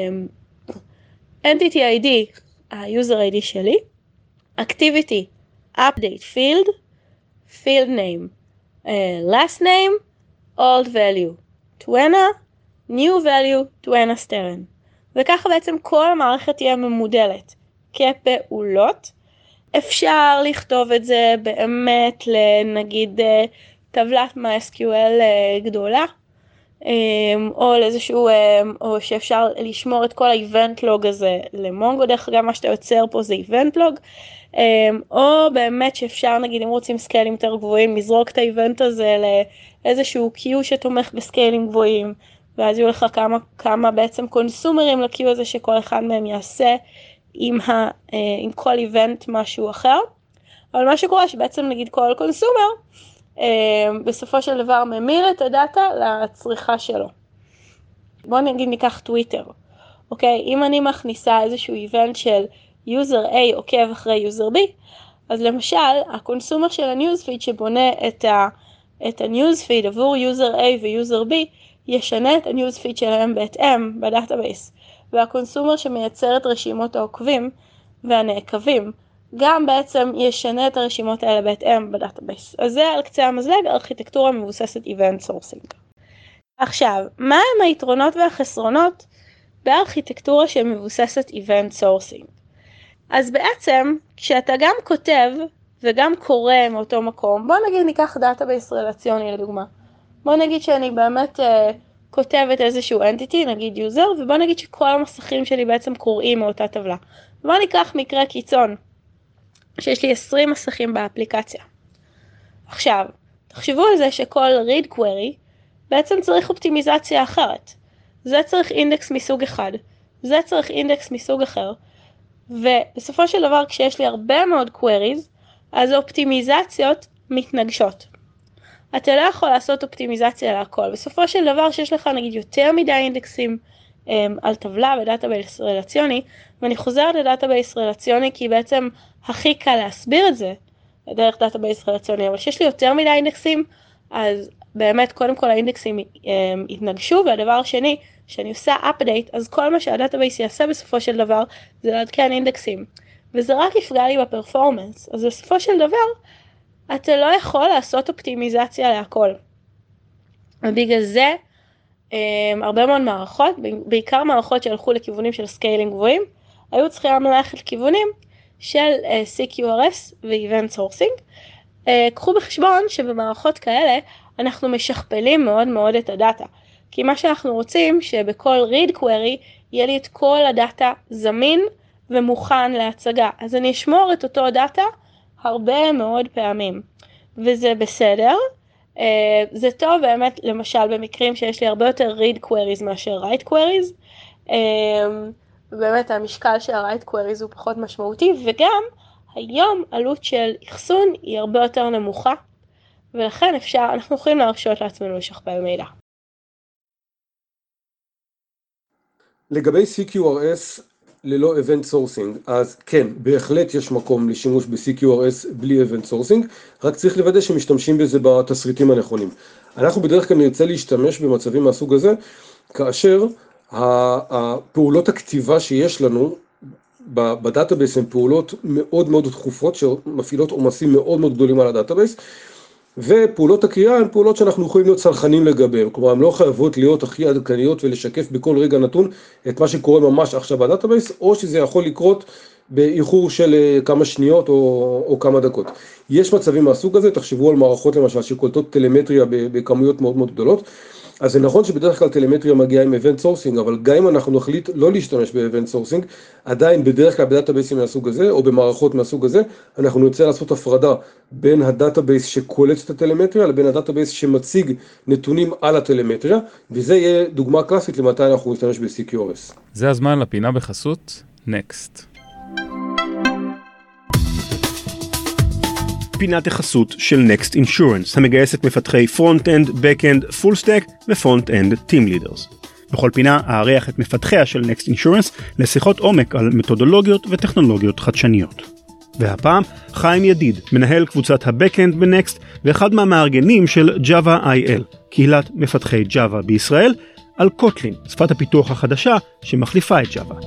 entity איי די, ה-user איי די שלי, activity, update field, field name, uh, last name, old value, טואנה, new value, טואנה סטרן. וככה בעצם כל המערכת תהיה ממודלת כפעולות. אפשר לכתוב את זה באמת לנגיד טבלת MySQL גדולה, או לאיזשהו, או שאפשר לשמור את כל האיבנט לוג הזה למונגו, דרך אגב מה שאתה יוצר פה זה איבנט לוג, או באמת שאפשר נגיד אם רוצים סקיילים יותר גבוהים, לזרוק את האיבנט הזה לאיזשהו קיו שתומך בסקיילים גבוהים, ואז יהיו לך כמה, כמה בעצם קונסומרים לקיו הזה שכל אחד מהם יעשה עם, ה, עם כל איבנט משהו אחר. אבל מה שקורה שבעצם נגיד כל קונסומר, בסופו של דבר ממיר את הדאטה לצריכה שלו. בואו נגיד ניקח טוויטר. אוקיי, אם אני מכניסה איזשהו איבנט של יוזר A עוקב אחרי יוזר B, אז למשל הקונסומר של הניוזפיד שבונה את ה את הניוזפיד עבור יוזר A ויוזר B ישנה את הניוזפיד שלהם בהתאם בדאטאבייס, והקונסומר שמייצר את רשימות העוקבים והנעקבים גם בעצם ישנה את הרשימות האלה בהתאם בדאטאבייס. אז זה על קצה המזלג, ארכיטקטורה מבוססת Event Sourcing. עכשיו, מה הם היתרונות והחסרונות בארכיטקטורה שמבוססת Event Sourcing? אז בעצם, כשאתה גם כותב וגם קורא מאותו מקום, בוא נגיד ניקח דאטאבייס רלציוני לדוגמה. בוא נגיד שאני באמת uh, כותבת איזשהו entity, נגיד user, ובוא נגיד שכל המסכים שלי בעצם קוראים מאותה טבלה. בוא ניקח מקרה קיצון, שיש לי עשרים מסכים באפליקציה. עכשיו, תחשבו על זה שכל read query בעצם צריך אופטימיזציה אחרת. זה צריך אינדקס מסוג אחד, זה צריך אינדקס מסוג אחר, ובסופו של דבר כשיש לי הרבה מאוד queries, אז האופטימיזציות מתנגשות. אתה לא יכול לעשות אופטימיזציה להכל. בסופו של דבר שיש לך נגיד יותר מדי אינדקסים um, על טבלה בדאטאבייס רלציוני, ואני חוזרת לדאטאבייס רלציוני כי בעצם הכי קל להסביר את זה דרך דאטאבייס רלציוני, אבל שיש לי יותר מדי אינדקסים, אז באמת קודם כל האינדקסים um, יתנגשו, והדבר השני, שאני עושה update, אז כל מה שהדאטאבייס יעשה בסופו של דבר, זה לעדכן אינדקסים. וזה רק יפגע לי בפרפורמנס. אז בסופו של דבר, אתה לא יכול לעשות אופטימיזציה להכל. ובגלל זה, הרבה מאוד מערכות, בעיקר מערכות שהלכו לכיוונים של סקיילינג גבוהים, היו צריכים ללכת לכיוונים של סי קיו אר אס ו-Event Sourcing. קחו בחשבון שבמערכות כאלה, אנחנו משכפלים מאוד מאוד את הדאטה. כי מה שאנחנו רוצים, שבכל read query, יהיה לי את כל הדאטה זמין ומוכן להצגה. אז אני אשמור את אותו דאטה הרבה מאוד פעמים. וזה בסדר. זה טוב באמת, למשל, במקרים שיש לי הרבה יותר read queries מאשר write queries. באמת המשקל של ה-write queries הוא פחות משמעותי, וגם היום עלות של אחסון היא הרבה יותר נמוכה, ולכן אפשר, אנחנו יכולים להרשות לעצמנו לשכפל מידע. לגבי סי קיו אר אס ללא Event Sourcing, אז כן, בהחלט יש מקום לשימוש ב-סי קיו אר אס בלי Event Sourcing, רק צריך לוודא שמשתמשים בזה בתסריטים הנכונים. אנחנו בדרך כלל נרצה להשתמש במצבים מהסוג הזה, כאשר הפעולות הכתיבה שיש לנו בדאטאבייס הן פעולות מאוד מאוד דחופות, שמפעילות עומסים מאוד מאוד גדולים על הדאטאבייס, ופעולות הקריאה הן פעולות שאנחנו יכולים להיות צרכנים לגביהן, כלומר הן לא חייבות להיות הכי עדכניות ולשקף בכל רגע נתון את מה שקורה ממש עכשיו בדאטאבייס, או שזה יכול לקרות באיחור של כמה שניות או, או כמה דקות. יש מצבים מהסוג הזה, תחשבו על מערכות למשל שקולטות טלמטריה בכמויות מאוד מאוד גדולות, אז זה נכון שבדרך כלל טלמטריה מגיעה עם Event Sourcing, אבל גם אם אנחנו נחליט לא להשתמש ב-Event Sourcing, עדיין בדרך כלל בדאטאבייסים מהסוג הזה, או במערכות מהסוג הזה, אנחנו נרצה לעשות הפרדה בין הדאטאבייס שקולט את הטלמטריה, לבין הדאטאבייס שמציג נתונים על הטלמטריה, וזה יהיה דוגמה קלאסית למתי אנחנו נשתמש ב-סי קיו אר אס. זה הזמן לפינה בחסות Next. פינת החסות של Next Insurance, המגייסת מפתחי Front-End, Back-End, Full Stack ו-Front-End Team Leaders. בכל פינה אארח את מפתחיה של Next Insurance לשיחות עומק על מתודולוגיות וטכנולוגיות חדשניות. והפעם חיים ידיד, מנהל קבוצת ה-Back-End ב-Next ואחד מהמארגנים של Java איי אל, קהילת מפתחי Java בישראל, על Kotlin, שפת הפיתוח החדשה שמחליפה את Java.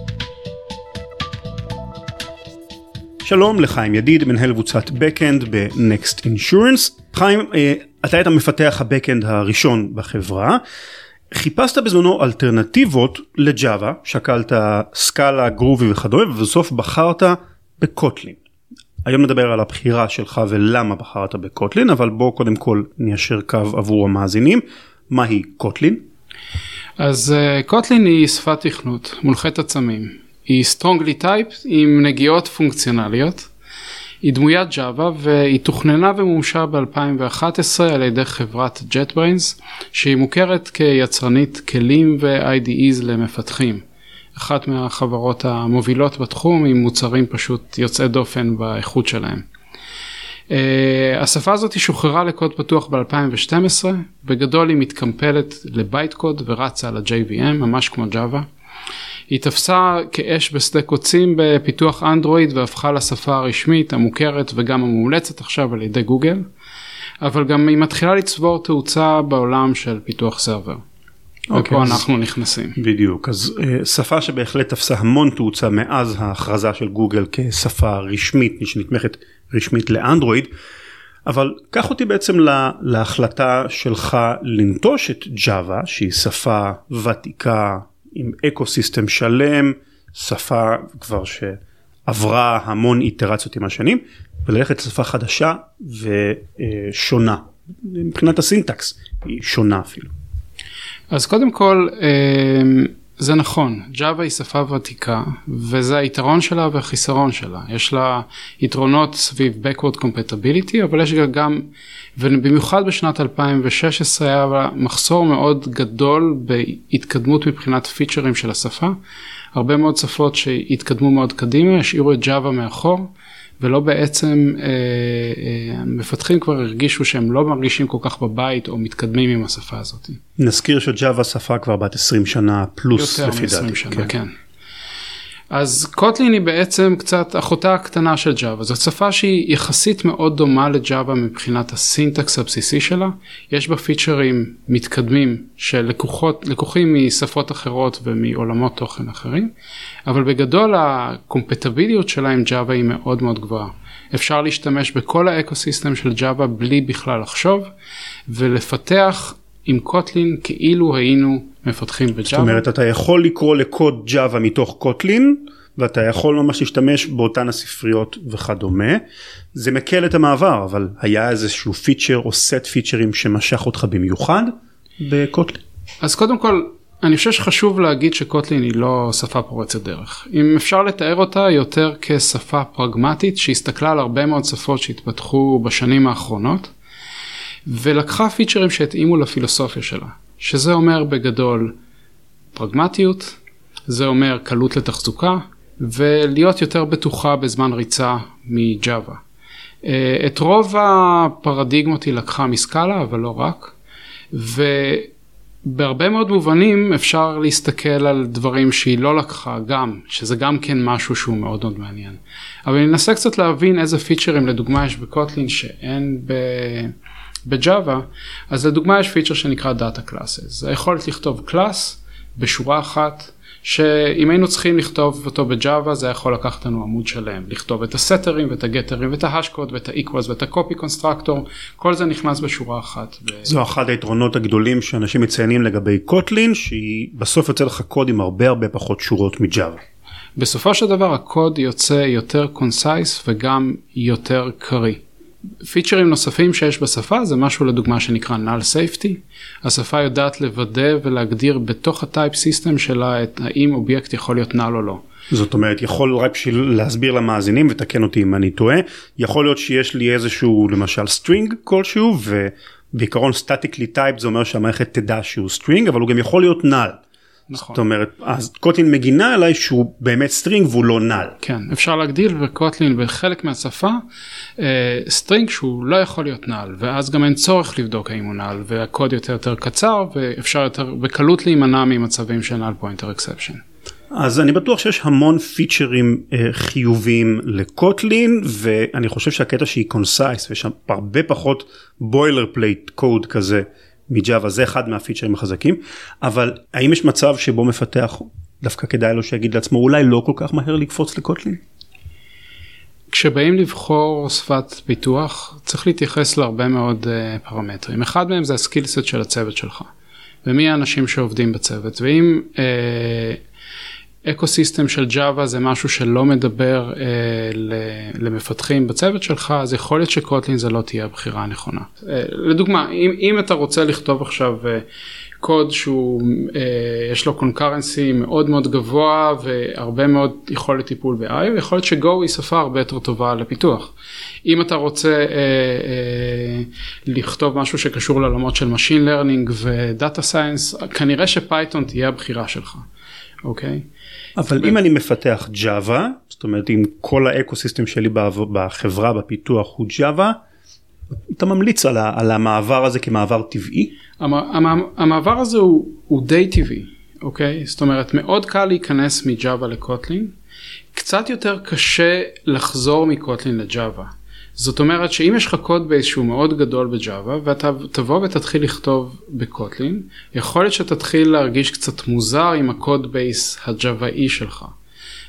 שלום לחיים ידיד, מנהל קבוצת Backend ב-Next Insurance. חיים, אתה היית מפתח ה-Backend הראשון בחברה. חיפשת בזמנו אלטרנטיבות לג'אווה, שקלת סקאלה, גרובי וכדומה, ובסוף בחרת בקוטלין. היום נדבר על הבחירה שלך ולמה בחרת בקוטלין, אבל בוא קודם כל ניישר קו עבור המאזינים. מהי קוטלין? אז קוטלין היא שפת תכנות, מולכת עצמים. היא strongly typed עם נגיעות פונקציונליות. היא דמוית Java והיא תוכננה ומומשה ב-אלפיים ואחת עשרה על ידי חברת JetBrains, שהיא מוכרת כיצרנית כלים ו-איי די איז למפתחים. אחת מהחברות המובילות בתחום עם מוצרים פשוט יוצאי דופן באיכות שלהם. Uh, השפה הזאת היא שוחררה לקוד פתוח ב-אלפיים ושתים עשרה, בגדול היא מתקמפלת לבייט קוד ורצה על ה-ג'יי וי אם, ממש כמו Java. היא תפסה כאש בשדה קוצים בפיתוח אנדרואיד והפכה לשפה הרשמית, המוכרת וגם המומלצת עכשיו על ידי גוגל, אבל גם היא מתחילה לצבור תאוצה בעולם של פיתוח סרבר. ופה אנחנו נכנסים. בדיוק, אז שפה שבהחלט תפסה המון תאוצה מאז ההכרזה של גוגל כשפה רשמית, שנתמכת רשמית לאנדרואיד, אבל קח אותי בעצם לה, להחלטה שלך לנטוש את ג'אווה, שהיא שפה ותיקה עם אקוסיסטם שלם, שפה כבר שעברה המון איטרציות עם השנים, וללכת לשפה חדשה ושונה. מבחינת הסינטקס היא שונה אפילו. אז קודם כל, זה נכון, Java היא שפה ותיקה, וזה היתרון שלה והחיסרון שלה. יש לה יתרונות סביב backward compatibility, אבל יש גם, ובמיוחד בשנת אלפיים ושש עשרה היה מחסור מאוד גדול בהתקדמות מבחינת פיצ'רים של השפה. הרבה מאוד שפות שהתקדמו מאוד קדימה, השאירו את Java מאחור, ולא בעצם אה, אה, מפתחים כבר הרגישו שהם לא מרגישים כל כך בבית או מתקדמים עם השפה הזאת. נזכיר שג'אווה שפה כבר בת עשרים שנה פלוס יותר מ-עשרים שנה, כן. כן. אז קוטלין היא בעצם קצת אחותה הקטנה של ג'אווה. זו שפה שהיא יחסית מאוד דומה לג'אווה מבחינת הסינטקס הבסיסי שלה. יש בה פיצ'רים מתקדמים של לקוחות, לקוחים משפות אחרות ומעולמות תוכן אחרים, אבל בגדול הקומפטביליות שלה עם ג'אווה היא מאוד מאוד גבוהה. אפשר להשתמש בכל האקוסיסטם של ג'אווה בלי בכלל לחשוב, ולפתח עם קוטלין כאילו היינו מפתחים בג'אווה. זאת אומרת, אתה יכול לקרוא לקוד ג'אווה מתוך קוטלין, ואתה יכול ממש להשתמש באותן הספריות וכדומה. זה מקל את המעבר, אבל היה איזשהו פיצ'ר או סט פיצ'רים שמשך אותך במיוחד בקוטלין? אז קודם כל, אני חושב שחשוב להגיד שקוטלין היא לא שפה פורצת דרך. אם אפשר לתאר אותה יותר כשפה פרגמטית, שהסתכלה על הרבה מאוד שפות שהתפתחו בשנים האחרונות, ולקחה פיצ'רים שהתאימו לפילוסופיה שלה, שזה אומר בגדול פרגמטיות, זה אומר קלות לתחזוקה, ולהיות יותר בטוחה בזמן ריצה מג'אווה. את רוב הפרדיגמות היא לקחה מסקאלה, אבל לא רק, ובהרבה מאוד מובנים אפשר להסתכל על דברים שהיא לא לקחה גם, שזה גם כן משהו שהוא מאוד מאוד מעניין. אבל אני אנסה קצת להבין איזה פיצ'רים לדוגמה יש בקוטלין שאין ב... בג'אווה, אז לדוגמה יש פיצ'ר שנקרא Data Classes. זה היכולת לכתוב קלאס בשורה אחת, שאם היינו צריכים לכתוב אותו בג'אווה, זה יכול לקחת לנו עמוד שלם. לכתוב את הסטרים ואת הגטרים ואת ההשקוד ואת ה-equals ואת ה-copy constructor, כל זה נכנס בשורה אחת. זו אחד היתרונות הגדולים שאנשים מציינים לגבי קוטלין, שהיא בסוף יוצא לך קוד עם הרבה הרבה פחות שורות מג'אווה. בסופו של דבר הקוד יוצא יותר concise וגם יותר קרי. פיצ'רים נוספים שיש בשפה זה משהו לדוגמה שנקרא null safety. השפה יודעת לוודא ולהגדיר בתוך הטייפ סיסטם שלה את האם אובייקט יכול להיות null או לא. זאת אומרת, יכול רק בשביל להסביר למאזינים ותקן אותי אם אני טועה, יכול להיות שיש לי איזשהו למשל string כלשהו, ובעיקרון statically type זה אומר שהמערכת תדע שהוא string, אבל הוא גם יכול להיות null. נכון. זאת אומרת, אז קוטלין מגינה עליי שהוא באמת סטרינג והוא לא נל. כן, אפשר להגדיל בקוטלין בחלק מהשפה, סטרינג שהוא לא יכול להיות נל, ואז גם אין צורך לבדוק האם הוא נל, והקוד יותר יותר קצר, ואפשר יותר בקלות להימנע ממצבים של נל פוינטר אקספשן. אז אני בטוח שיש המון פיצ'רים חיוביים לקוטלין, ואני חושב שהקטע שהיא קונסייס, ויש הרבה פחות בוילר פלייט קוד כזה, מג'אווה, זה אחד מהפיצ'רים החזקים, אבל האם יש מצב שבו מפתח, דווקא כדאי לו שיגיד לעצמו, אולי לא כל כך מהר לקפוץ לקוטלין? כשבאים לבחור שפת פיתוח, צריך להתייחס להרבה מאוד uh, פרמטרים. אחד מהם זה הסקילסט של הצוות שלך, ומי האנשים שעובדים בצוות, ואם uh, אקוסיסטם של ג'אווה זה משהו שלא מדבר אה, למפתחים בצוות שלך, אז יכול להיות שקוטלין זה לא תהיה הבחירה הנכונה. אה, לדוגמה, אם, אם אתה רוצה לכתוב עכשיו אה, קוד שהוא, אה, יש לו קונקרנסי מאוד מאוד גבוה, והרבה מאוד יכולת טיפול ב-איי או, יכול להיות שגו היא שפה הרבה יותר טובה לפיתוח. אם אתה רוצה אה, אה, לכתוב משהו שקשור לעולמות של Machine Learning ו-Data Science, כנראה שפייתון תהיה הבחירה שלך. אוקיי? אבל ב- אם אני מפתח ג'אווה, זאת אומרת, אם כל האקוסיסטם שלי בחברה, בפיתוח הוא ג'אווה, אתה ממליץ על, ה- על המעבר הזה כמעבר טבעי? המ- המעבר הזה הוא, הוא די טבעי, אוקיי? זאת אומרת, מאוד קל להיכנס מג'אווה לקוטלין, קצת יותר קשה לחזור מקוטלין לג'אווה. זאת אומרת שאם יש לך קוד בייס שהוא מאוד גדול בג'אווה, ואתה תבוא ותתחיל לכתוב בקוטלין, יכול להיות שתתחיל להרגיש קצת מוזר עם הקוד בייס הג'אוואי שלך.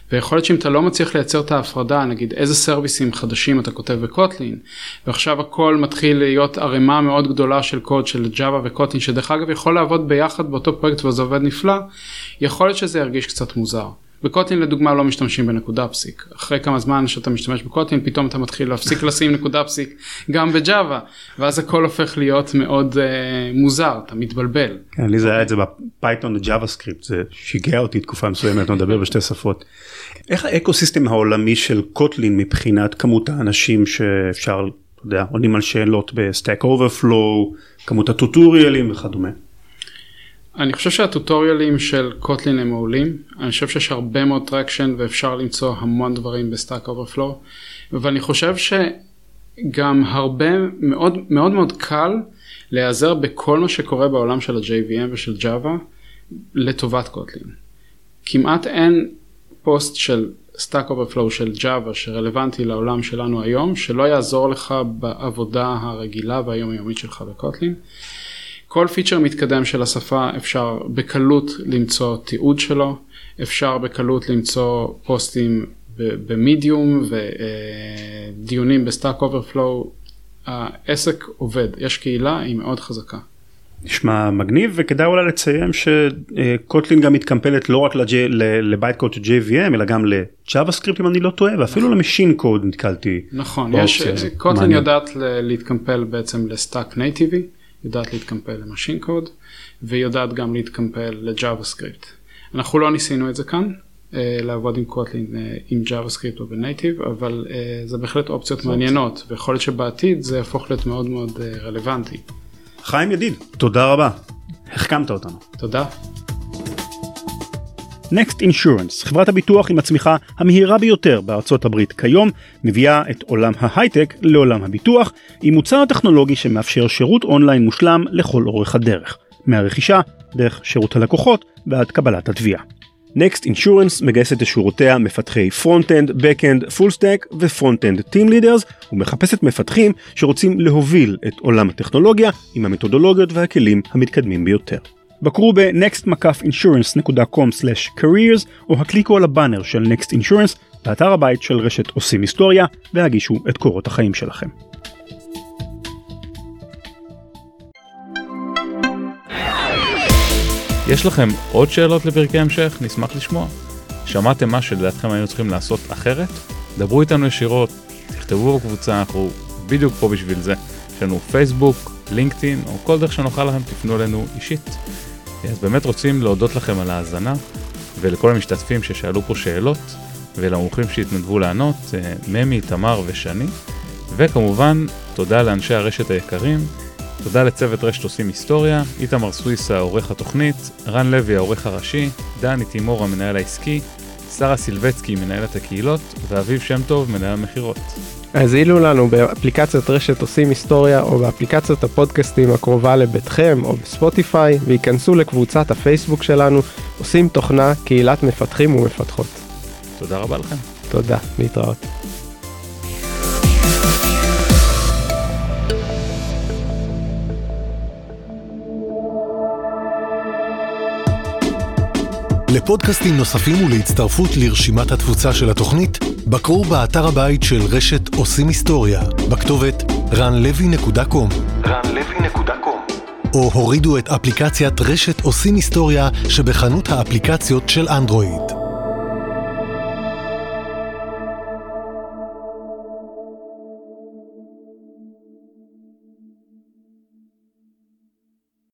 ויכול להיות שאם אתה לא מצליח לייצר את ההפרדה, נגיד איזה סרוויסים חדשים אתה כותב בקוטלין, ועכשיו הכל מתחיל להיות ערימה מאוד גדולה של קוד של ג'אווה וקוטלין, שדרך אגב יכול לעבוד ביחד באותו פרויקט וזה עובד נפלא, יכול להיות שזה ירגיש קצת מוזר. בקוטלין לדוגמה לא משתמשים בנקודה פסיק. אחרי כמה זמן שאתה משתמש בקוטלין, פתאום אתה מתחיל להפסיק לשים נקודה פסיק גם בג'אווה, ואז הכל הופך להיות מאוד אה, מוזר, אתה מתבלבל. כן, לי זה היה את זה בפייתון וג'אווה סקריפט, זה שיגע אותי תקופה מסוימת, נדבר בשתי שפות. איך האקוסיסטם העולמי של קוטלין מבחינת כמות האנשים שאפשר, אתה יודע, עונים על שאלות בסטאק אוברפלואו, כמות הטוטוריאלים וכדומה? אני חושב שהטוטוריאלים של קוטלין הם מעולים, אני חושב שיש הרבה מאוד טרקשן ואפשר למצוא המון דברים בסטאק אוברפלואו, ואני חושב שגם הרבה מאוד מאוד מאוד קל להיעזר בכל מה שקורה בעולם של ה-ג'יי וי אם ושל ג'אווה לטובת קוטלין. כמעט אין פוסט של סטאק אוברפלואו של ג'אווה שרלוונטי לעולם שלנו היום, שלא יעזור לך בעבודה הרגילה והיומיומית שלך בקוטלין. כל פיצ'ר מתקדם של השפה אפשר בקלות למצוא תיעוד שלו, אפשר בקלות למצוא פוסטים במדיום ודיונים בסטאק אוברפלואו. העסק עובד, יש קהילה, היא מאוד חזקה. נשמע מגניב, וכדאי אולי לציין שקוטלין גם מתקמפלת לא רק לבייט קוד של ג'יי וי אם, אלא גם לג'אווה סקריפט אם אני לא טועה, ואפילו למשין קוד נתקלתי. נכון, קוטלין יודעת להתקמפל בעצם לסטאק נייטיבי, יודעת להתקמפל למשין קוד, ויודעת גם להתקמפל לג'אווה סקריפט. אנחנו לא ניסינו את זה כאן, לעבוד עם קוטלין עם ג'אווה סקריפט או בנייטיב, אבל זה בהחלט אופציות מעניינות, ויכול להיות שבעתיד זה יהפוך להיות מאוד מאוד רלוונטי. חיים ידיד, תודה רבה. החכמת אותנו. תודה. Next Insurance, חברת הביטוח עם הצמיחה המהירה ביותר בארצות הברית כיום, מביאה את עולם ההייטק לעולם הביטוח, עם מוצר טכנולוגי שמאפשר שירות אונליין מושלם לכל אורך הדרך, מהרכישה, דרך שירות הלקוחות ועד קבלת התביעה. Next Insurance מגייסת לשורותיה מפתחי Front-End, Back-End, Full Stack ו-Front-End Team Leaders, ומחפשת מפתחים שרוצים להוביל את עולם הטכנולוגיה עם המתודולוגיות והכלים המתקדמים ביותר. בקרו ב-נקסט אינשורנס דוט קום סלאש קריירס או הקליקו על הבאנר של Next Insurance באתר הבית של רשת עושים היסטוריה והגישו את קורות החיים שלכם. יש לכם עוד שאלות לפרקי המשך? נשמח לשמוע. שמעתם מה שלדעתכם היינו צריכים לעשות אחרת? דברו איתנו ישירות, תכתבו בקבוצה, אנחנו בדיוק פה בשביל זה. יש לנו פייסבוק, לינקדאין, או כל דרך שנוכל לכם, תפנו אלינו אישית. אז באמת רוצים להודות לכם על ההאזנה, ולכל המשתתפים ששאלו פה שאלות, ולמומחים שהתנדבו לענות, ממי, תמר ושני. וכמובן, תודה לאנשי הרשת היקרים, תודה לצוות רשת עושים היסטוריה, איתמר סוויסה, עורך התוכנית, רן לוי, העורך הראשי, דני תימור, המנהל העסקי, שרה סילבצקי, מנהלת הקהילות, ואביב שם טוב, מנהל המחירות. אז אילו לנו באפליקציות רשת עושים היסטוריה, או באפליקציות הפודקאסטים הקרובה לביתכם, או בספוטיפיי, וייכנסו לקבוצת הפייסבוק שלנו, עושים תוכנה, קהילת מפתחים ומפתחות. תודה רבה לכם. תודה, להתראות. לפודקאסטים נוספים ולהצטרפות לרשימת התפוצה של התוכנית, בקרו באתר הבית של רשת עושים היסטוריה, בכתובת רן לוי נקודה קום. רן לוי נקודה קום. או הורידו את אפליקציית רשת עושים היסטוריה שבחנות האפליקציות של אנדרואיד.